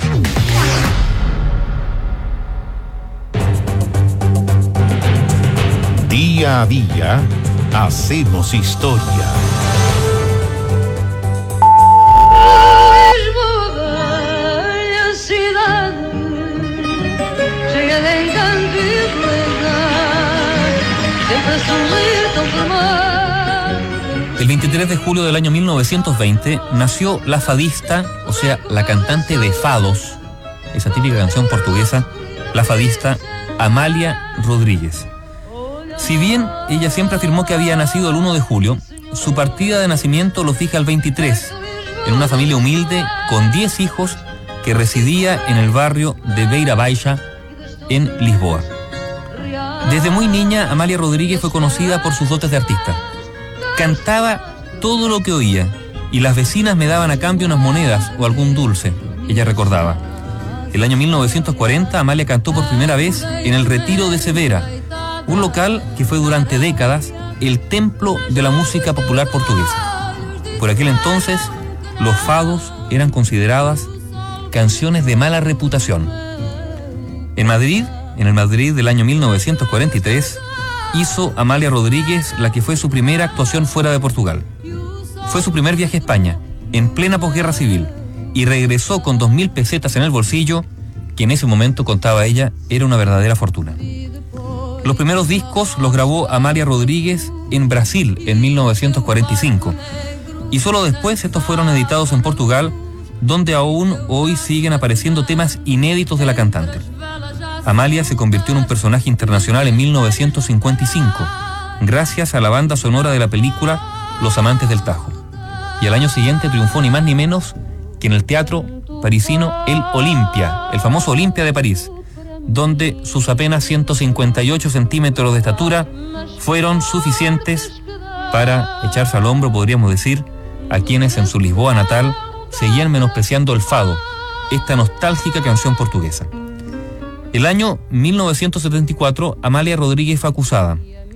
Día a día hacemos historia. El veintitrés de julio del año mil novecientos veinte nació la fadista, o sea, la cantante de fados, esa típica canción portuguesa, la fadista Amália Rodríguez. Si bien ella siempre afirmó que había nacido el uno de julio, su partida de nacimiento lo fija el veintitrés, en una familia humilde con diez hijos que residía en el barrio de Beira Baixa, en Lisboa. Desde muy niña, Amália Rodríguez fue conocida por sus dotes de artista. Cantaba todo lo que oía y las vecinas me daban a cambio unas monedas o algún dulce, ella recordaba. El año mil novecientos cuarenta, Amália cantó por primera vez en el Retiro de Severa, un local que fue durante décadas el templo de la música popular portuguesa. Por aquel entonces, los fados eran consideradas canciones de mala reputación. En Madrid, en el Madrid del año mil novecientos cuarenta y tres, hizo Amália Rodríguez la que fue su primera actuación fuera de Portugal. Fue su primer viaje a España, en plena posguerra civil, y regresó con dos mil pesetas en el bolsillo, que en ese momento, contaba ella, era una verdadera fortuna. Los primeros discos los grabó Amália Rodríguez en Brasil en mil novecientos cuarenta y cinco, y solo después estos fueron editados en Portugal, donde aún hoy siguen apareciendo temas inéditos de la cantante. Amália se convirtió en un personaje internacional en mil novecientos cincuenta y cinco, gracias a la banda sonora de la película Los Amantes del Tajo. Y al año siguiente triunfó ni más ni menos que en el teatro parisino El Olimpia, el famoso Olimpia de París, donde sus apenas ciento cincuenta y ocho centímetros de estatura fueron suficientes para echarse al hombro, podríamos decir, a quienes en su Lisboa natal seguían menospreciando el fado, esta nostálgica canción portuguesa. El año mil novecientos setenta y cuatro, Amália Rodríguez fue acusada.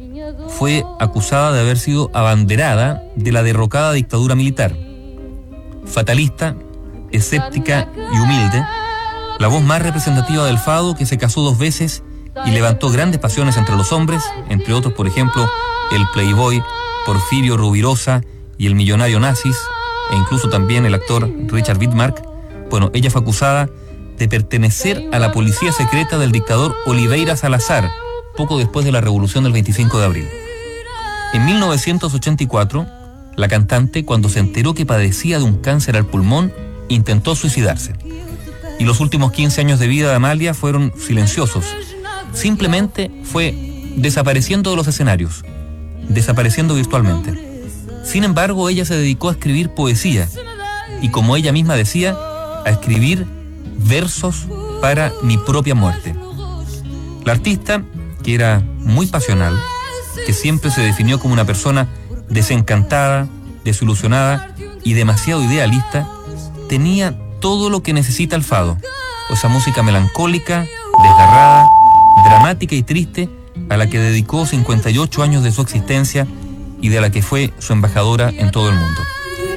Fue acusada de haber sido abanderada de la derrocada dictadura militar. Fatalista, escéptica y humilde, la voz más representativa del fado, que se casó dos veces y levantó grandes pasiones entre los hombres, entre otros, por ejemplo, el playboy Porfirio Rubirosa y el millonario Nazis, e incluso también el actor Richard Widmark. Bueno, ella fue acusada de pertenecer a la policía secreta del dictador Oliveira Salazar, poco después de la revolución del veinticinco de abril. En mil novecientos ochenta y cuatro, la cantante, cuando se enteró que padecía de un cáncer al pulmón, intentó suicidarse. Y los últimos quince años de vida de Amália fueron silenciosos. Simplemente fue desapareciendo de los escenarios, desapareciendo virtualmente. Sin embargo, ella se dedicó a escribir poesía y, como ella misma decía, a escribir versos para mi propia muerte. La artista, que era muy pasional, que siempre se definió como una persona desencantada, desilusionada y demasiado idealista, tenía todo lo que necesita el fado, esa música melancólica, desgarrada, dramática y triste, a la que dedicó cincuenta y ocho años de su existencia y de la que fue su embajadora en todo el mundo.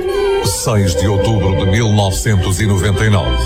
seis de outubro de mil novecientos noventa y nueve.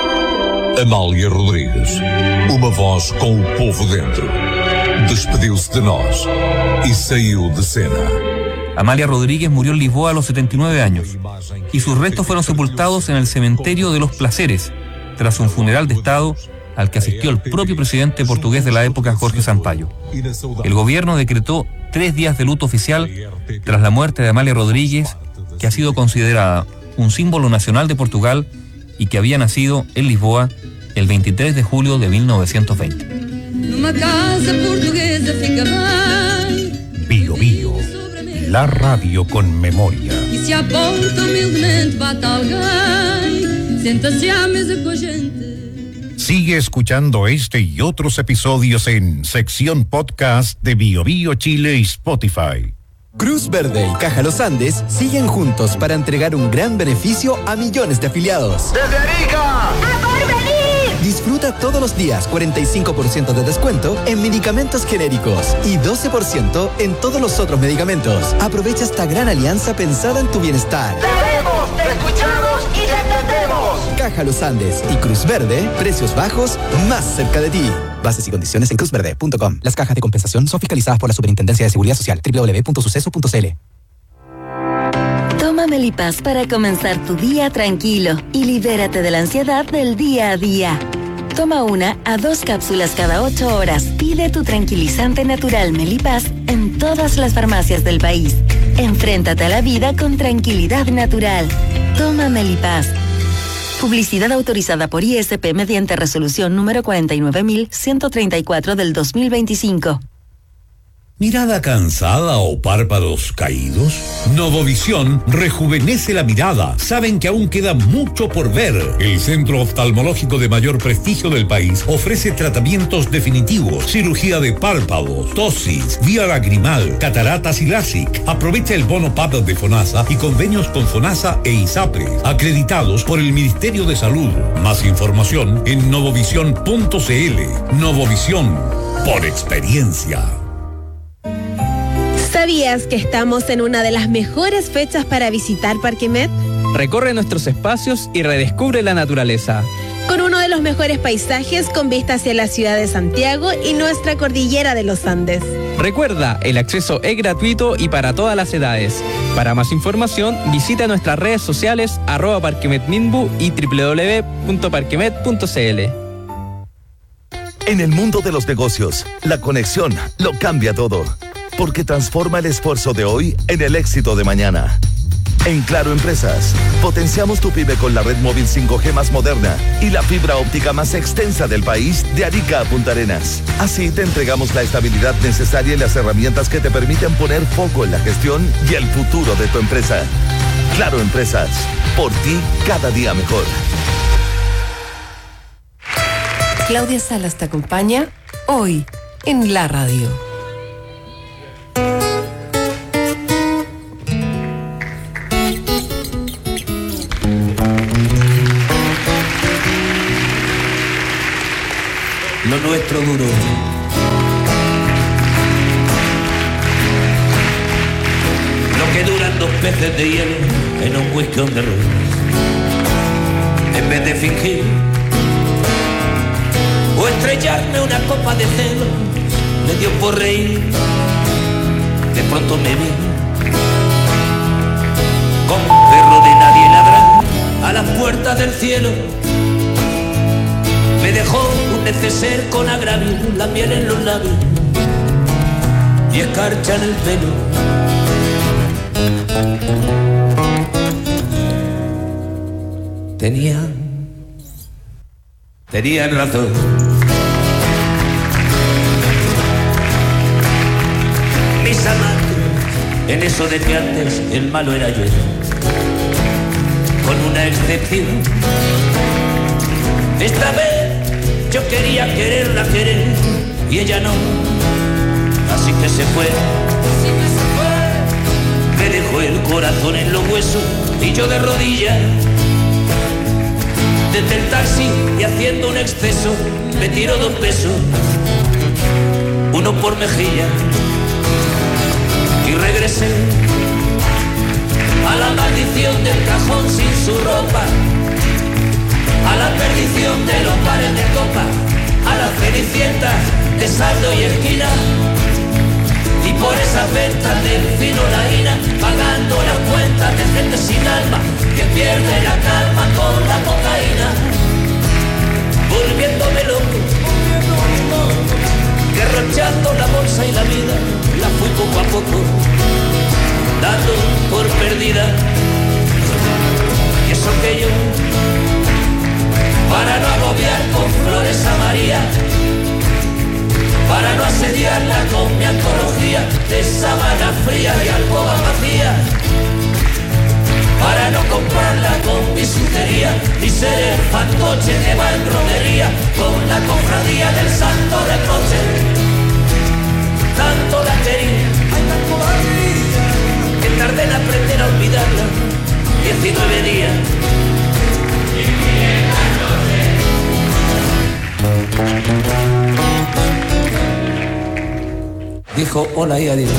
Amália Rodríguez, uma voz com o povo dentro, despediu-se de nós e saiu de cena. Amália Rodríguez murió en Lisboa a los setenta y nueve años y sus restos fueron sepultados en el cementerio de Los Placeres tras un funeral de Estado al que asistió el propio presidente portugués de la época, Jorge Sampaio. El gobierno decretó tres días de luto oficial tras la muerte de Amália Rodríguez, que ha sido considerada un símbolo nacional de Portugal y que había nacido en Lisboa el veintitrés de julio de mil novecientos veinte. Bio Bio, la radio con memoria. se à porta humildemente bate alguém, senta-se à mesa com a gente. Sigue escuchando este y otros episodios en sección podcast de BioBio Chile y Spotify. Cruz Verde y Caja Los Andes siguen juntos para entregar un gran beneficio a millones de afiliados. ¡Desde Arica! ¡A Porvenir! Disfruta todos los días cuarenta y cinco por ciento de descuento en medicamentos genéricos y doce por ciento en todos los otros medicamentos. Aprovecha esta gran alianza pensada en tu bienestar. ¡Te vemos, te escuchamos y te entendemos! Caja Los Andes y Cruz Verde, precios bajos más cerca de ti. Bases y condiciones en cruz verde punto com. Las cajas de compensación son fiscalizadas por la Superintendencia de Seguridad Social. doble u doble u doble u punto suceso punto c l. Toma Melipaz para comenzar tu día tranquilo y libérate de la ansiedad del día a día. Toma una a dos cápsulas cada ocho horas. Pide tu tranquilizante natural Melipaz en todas las farmacias del país. Enfréntate a la vida con tranquilidad natural. Toma Melipaz. Publicidad autorizada por I S P mediante resolución número cuarenta y nueve mil ciento treinta y cuatro del dos mil veinticinco. ¿Mirada cansada o párpados caídos? Novovisión rejuvenece la mirada. Saben que aún queda mucho por ver. El centro oftalmológico de mayor prestigio del país ofrece tratamientos definitivos, cirugía de párpados, tosis, vía lagrimal, cataratas y LASIK. Aprovecha el bono P A D de FONASA y convenios con FONASA e ISAPRE, acreditados por el Ministerio de Salud. Más información en novovisión punto c l. Novovisión, por experiencia. ¿Sabías que estamos en una de las mejores fechas para visitar Parque Met? Recorre nuestros espacios y redescubre la naturaleza. Con uno de los mejores paisajes con vista hacia la ciudad de Santiago y nuestra cordillera de los Andes. Recuerda, el acceso es gratuito y para todas las edades. Para más información, visita nuestras redes sociales arroba parquemetminbu y doble u doble u doble u punto parquemet punto c l. En el mundo de los negocios, la conexión lo cambia todo. Porque transforma el esfuerzo de hoy en el éxito de mañana. En Claro Empresas, potenciamos tu pyme con la red móvil cinco G más moderna y la fibra óptica más extensa del país de Arica a Punta Arenas. Así te entregamos la estabilidad necesaria y las herramientas que te permiten poner foco en la gestión y el futuro de tu empresa. Claro Empresas, por ti cada día mejor. Claudia Salas te acompaña hoy en la radio. Lo nuestro duro. Lo que duran dos peces de hielo en un whisky on the road. En vez de fingir o estrellarme una copa de celo, me dio por reír. De pronto me vi como un perro de nadie ladrar a las puertas del cielo. Me dejó un neceser con agravio, la miel en los labios y escarcha en el pelo. Tenían, tenían razón. Mis amantes, en eso de que antes el malo era yo, con una excepción. Esta vez yo quería quererla querer y ella no, así que se fue, así que se fue. Me dejó el corazón en los huesos y yo de rodillas, desde el taxi y haciendo un exceso, me tiró dos besos, uno por mejilla, y regresé a la maldición del cajón sin su ropa, a la perdición de los bares de copa, a las cenicientas de saldo y esquina, y por esas ventas del fino la ina, pagando las cuentas de gente sin alma que pierde la calma con la cocaína, volviéndome loco, derrochando la bolsa y la vida, la fui poco a poco dando por perdida. Y eso que yo, para no agobiar con flores a María, para no asediarla con mi antología de sábana fría y alcoba vacía, fantoche que va en romería con la cofradía del santo reproche. Tanto la quería, ay, tanto la quería, que tardé en aprender a olvidarla. Diecinueve días. Dijo hola y adiós.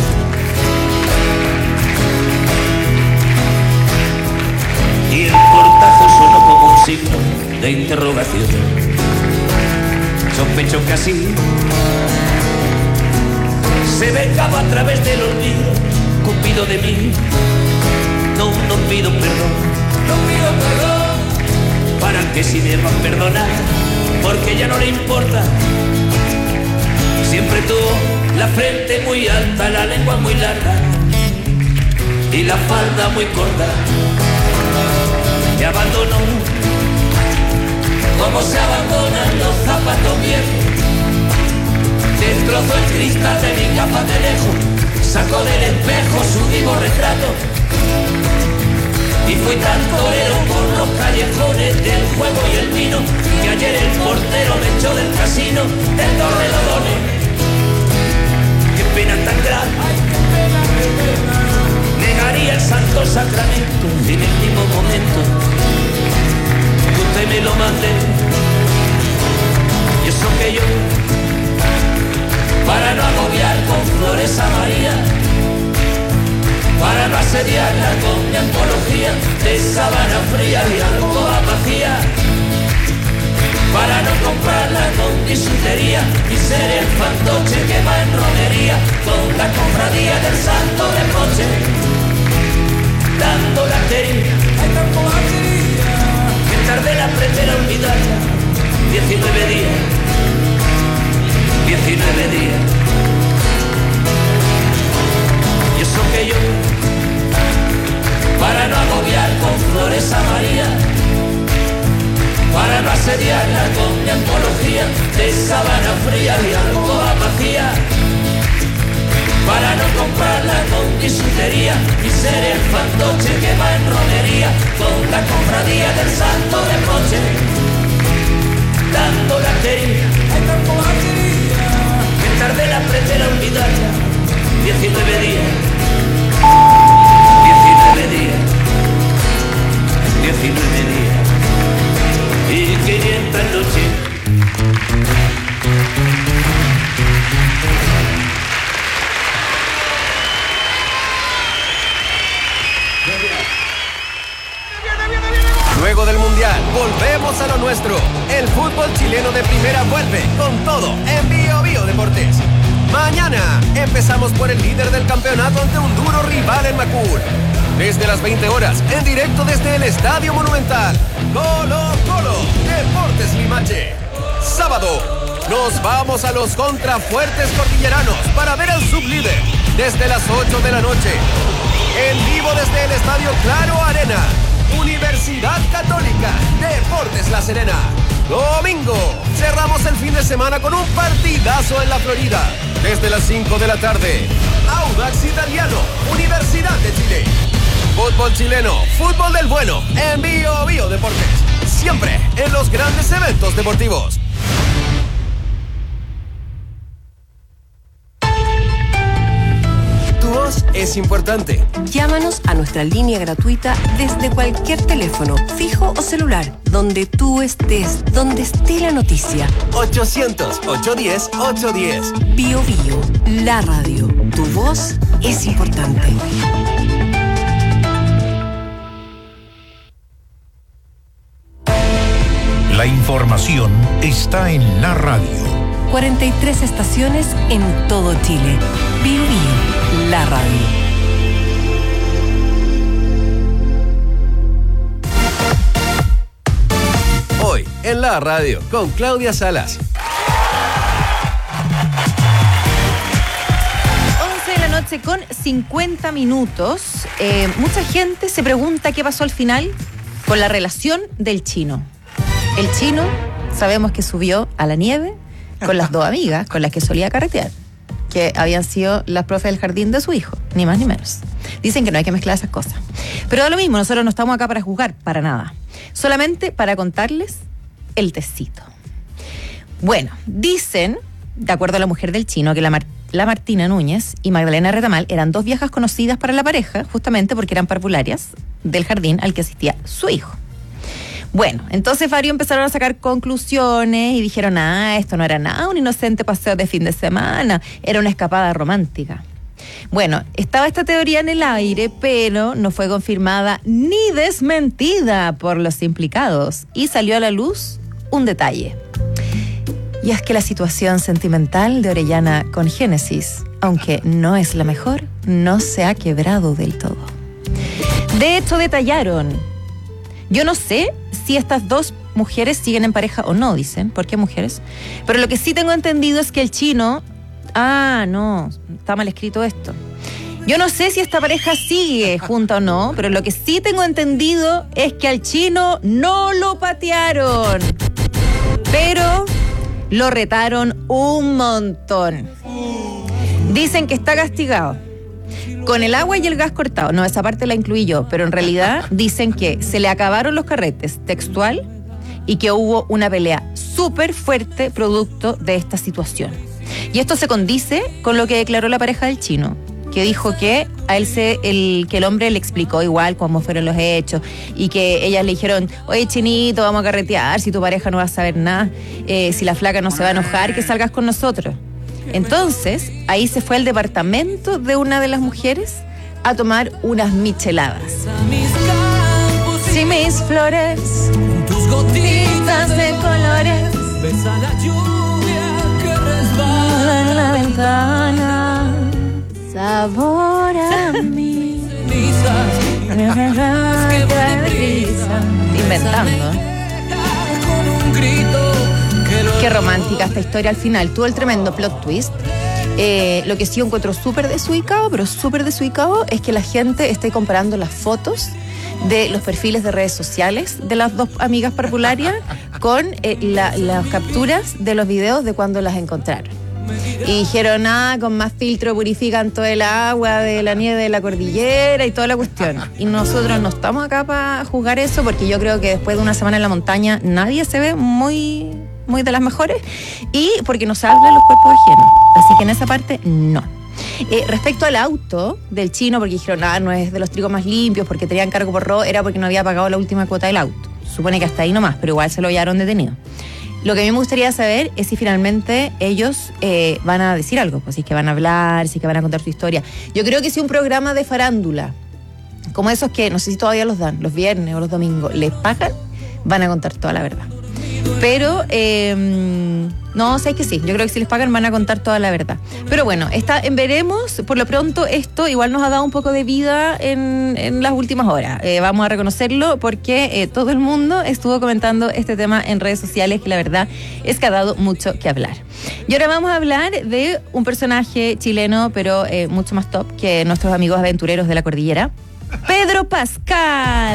Y el portazo sonó como un signo de interrogación. Sospecho que así se vengaba a través del olvido, Cupido de mí. No, no pido perdón, no pido perdón, para que si me va a perdonar, porque ya no le importa. Siempre tuvo la frente muy alta, la lengua muy larga y la falda muy corta. Me abandonó como se abandonan los zapatos viejos. Destrozó el cristal de mi capa de lejos, sacó del espejo su vivo retrato. Y fui tan torero por los callejones del juego y el vino, que ayer el portero me echó del casino de Torrelodones. Qué pena tan grande, negaría el santo sacramento en el mismo momento que usted me lo mande. Y eso que yo, para no agobiar con flores a María, para no asediarla con mi antología de sábana fría y alcoba vacía, para no comprarla con bisutería y ser el fantoche que va en romería con la cofradía del santo reproche. Tanto la quería, ay, tanto la quería, que tardé en aprender a olvidarla. Diecinueve días, diecinueve días. Y eso que yo, para no agobiar con flores a María, para no asediarla con mi antología de sábana fría y alcoba vacía, para no comprarla con bisutería y ser el fantoche que va en romería con la cofradía del santo reproche. Tanto la quería, ay, tanto la quería, que tardé en aprender a olvidarla. Diecinueve días, diecinueve días, diecinueve días y quinientas noches. Luego del Mundial, volvemos a lo nuestro. El fútbol chileno de primera vuelve con todo en Bio Bio Deportes. Mañana empezamos por el líder del campeonato ante un duro rival en Macul. Desde las veinte horas, en directo desde el Estadio Monumental. Colo Colo, Deportes Limache. Sábado, nos vamos a los contrafuertes cordilleranos para ver al sublíder desde las ocho de la noche. En vivo desde el Estadio Claro Arena. Universidad Católica, Deportes La Serena. Domingo, cerramos el fin de semana con un partidazo en la Florida. Desde las cinco de la tarde, Audax Italiano, Universidad de Chile. Fútbol chileno, fútbol del bueno, en Bio Bio Deportes. Siempre en los grandes eventos deportivos. Es importante. Llámanos a nuestra línea gratuita desde cualquier teléfono, fijo o celular, donde tú estés, donde esté la noticia. ochocientos, ochocientos diez, ochocientos diez. Bio Bio, la radio. Tu voz es importante. La información está en la radio. cuarenta y tres estaciones en todo Chile. Bio Bio, la radio. Hoy en la radio con Claudia Salas. once de la noche con cincuenta minutos. Eh, mucha gente se pregunta qué pasó al final con la relación del Chino. El Chino sabemos que subió a la nieve con las dos amigas con las que solía carretear, que habían sido las profes del jardín de su hijo, ni más ni menos. Dicen que no hay que mezclar esas cosas. Pero da lo mismo, nosotros no estamos acá para juzgar, para nada. Solamente para contarles el tecito. Bueno, dicen, de acuerdo a la mujer del chino, que la, Mar- la Martina Núñez y Magdalena Retamal eran dos viejas conocidas para la pareja, justamente porque eran parvularias del jardín al que asistía su hijo. Bueno, entonces varios empezaron a sacar conclusiones y dijeron, ah, esto no era nada, un inocente paseo de fin de semana, era una escapada romántica. Bueno, estaba esta teoría en el aire, pero no fue confirmada ni desmentida por los implicados, y salió a la luz un detalle. Y es que la situación sentimental de Orellana con Génesis, aunque no es la mejor, no se ha quebrado del todo. De hecho, detallaron, yo no sé si estas dos mujeres siguen en pareja o no, dicen, ¿por qué mujeres? Pero lo que sí tengo entendido es que el chino, ah, no, está mal escrito esto. Yo no sé si esta pareja sigue junta o no, pero lo que sí tengo entendido es que al chino no lo patearon, pero lo retaron un montón. Dicen que está castigado con el agua y el gas cortado. No, esa parte la incluí yo, pero en realidad dicen que se le acabaron los carretes, textual, y que hubo una pelea súper fuerte producto de esta situación. Y esto se condice con lo que declaró la pareja del chino, que dijo que a él se, el, que el hombre le explicó igual cómo fueron los hechos, y que ellas le dijeron, oye, chinito, vamos a carretear, si tu pareja no va a saber nada, eh, si la flaca no se va a enojar, que salgas con nosotros. Entonces, ahí se fue al departamento de una de las mujeres a tomar unas micheladas. Si mis flores, tus gotitas de colores, besa la lluvia que resbala en la ventana, sabor a mí, inventando. Qué romántica esta historia al final. Tuvo el tremendo plot twist. Eh, lo que sí encuentro súper desubicado, pero súper desubicado, es que la gente esté comparando las fotos de los perfiles de redes sociales de las dos amigas parvularias con eh, la, las capturas de los videos de cuando las encontraron. Y dijeron, ah, con más filtro purifican todo el agua de la nieve de la cordillera y toda la cuestión. Y nosotros no estamos acá para juzgar eso, porque yo creo que después de una semana en la montaña nadie se ve muy, muy de las mejores, y porque no se hablan los cuerpos ajenos. Así que en esa parte, no. Eh, respecto al auto del chino, porque dijeron, ah, no es de los trigos más limpios, porque tenían cargo por robo, era porque no había pagado la última cuota del auto. Supone que hasta ahí nomás, pero igual se lo hallaron detenido. Lo que a mí me gustaría saber es si finalmente ellos eh, van a decir algo, pues si es que van a hablar, si es que van a contar su historia. Yo creo que si un programa de farándula, como esos que no sé si todavía los dan, los viernes o los domingos, les pagan, van a contar toda la verdad. Pero, eh, no, sé que sí, yo creo que si les pagan van a contar toda la verdad. Pero bueno, está en veremos. Por lo pronto esto igual nos ha dado un poco de vida en, en las últimas horas. Eh, vamos a reconocerlo porque eh, todo el mundo estuvo comentando este tema en redes sociales, que la verdad es que ha dado mucho que hablar. Y ahora vamos a hablar de un personaje chileno, pero eh, mucho más top que nuestros amigos aventureros de la cordillera, Pedro Pascal.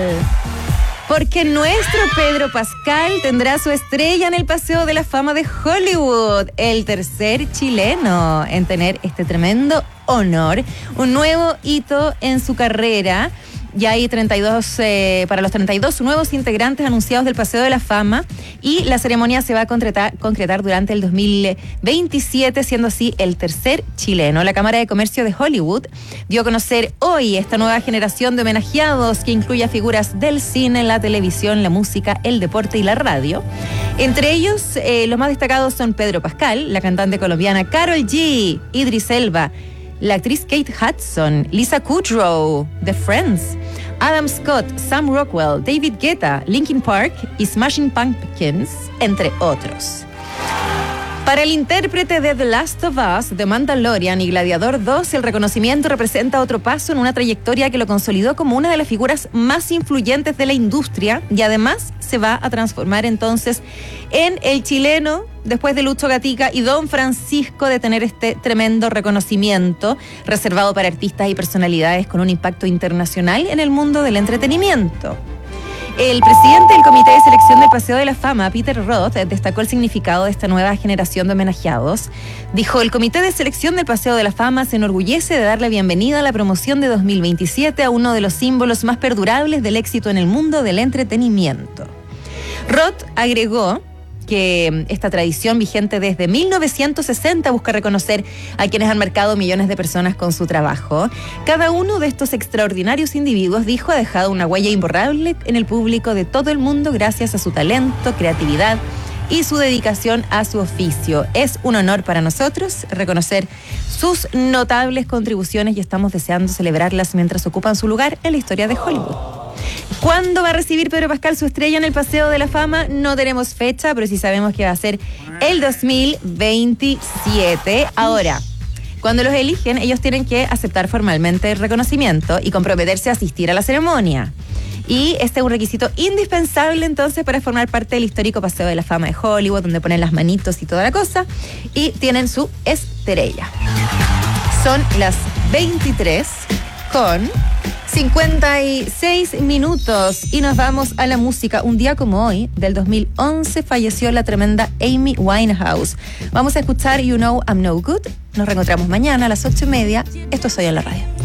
Porque nuestro Pedro Pascal tendrá su estrella en el Paseo de la Fama de Hollywood, el tercer chileno en tener este tremendo honor, un nuevo hito en su carrera. Ya hay treinta y dos, eh, para los treinta y dos nuevos integrantes anunciados del Paseo de la Fama, y la ceremonia se va a concretar, concretar durante el dos mil veintisiete, siendo así el tercer chileno. La Cámara de Comercio de Hollywood dio a conocer hoy esta nueva generación de homenajeados que incluye a figuras del cine, la televisión, la música, el deporte y la radio. Entre ellos, eh, los más destacados son Pedro Pascal, la cantante colombiana Karol G, Idris Elba, la actriz Kate Hudson, Lisa Kudrow, The Friends, Adam Scott, Sam Rockwell, David Guetta, Linkin Park y Smashing Pumpkins, entre otros. Para el intérprete de The Last of Us, The Mandalorian y Gladiador dos, el reconocimiento representa otro paso en una trayectoria que lo consolidó como una de las figuras más influyentes de la industria, y además se va a transformar entonces en el chileno, después de Lucho Gatica y Don Francisco, de tener este tremendo reconocimiento reservado para artistas y personalidades con un impacto internacional en el mundo del entretenimiento. El presidente del Comité de Selección del Paseo de la Fama, Peter Roth, destacó el significado de esta nueva generación de homenajeados. Dijo, el Comité de Selección del Paseo de la Fama se enorgullece de dar la bienvenida a la promoción de dos mil veintisiete a uno de los símbolos más perdurables del éxito en el mundo del entretenimiento. Roth agregó que esta tradición vigente desde mil novecientos sesenta busca reconocer a quienes han marcado millones de personas con su trabajo. Cada uno de estos extraordinarios individuos, dijo, ha dejado una huella imborrable en el público de todo el mundo gracias a su talento, creatividad y su dedicación a su oficio. Es un honor para nosotros reconocer sus notables contribuciones y estamos deseando celebrarlas mientras ocupan su lugar en la historia de Hollywood. ¿Cuándo va a recibir Pedro Pascal su estrella en el Paseo de la Fama? No tenemos fecha, pero sí sabemos que va a ser el dos mil veintisiete. Ahora, cuando los eligen, ellos tienen que aceptar formalmente el reconocimiento y comprometerse a asistir a la ceremonia. Y este es un requisito indispensable entonces para formar parte del histórico Paseo de la Fama de Hollywood, donde ponen las manitos y toda la cosa, y tienen su estrella. Son las veintitrés con cincuenta y seis minutos y nos vamos a la música. Un día como hoy, del dos mil once, falleció la tremenda Amy Winehouse. Vamos a escuchar You Know I'm No Good. Nos reencontramos mañana a las ocho y media. Esto es Hoy en la Radio.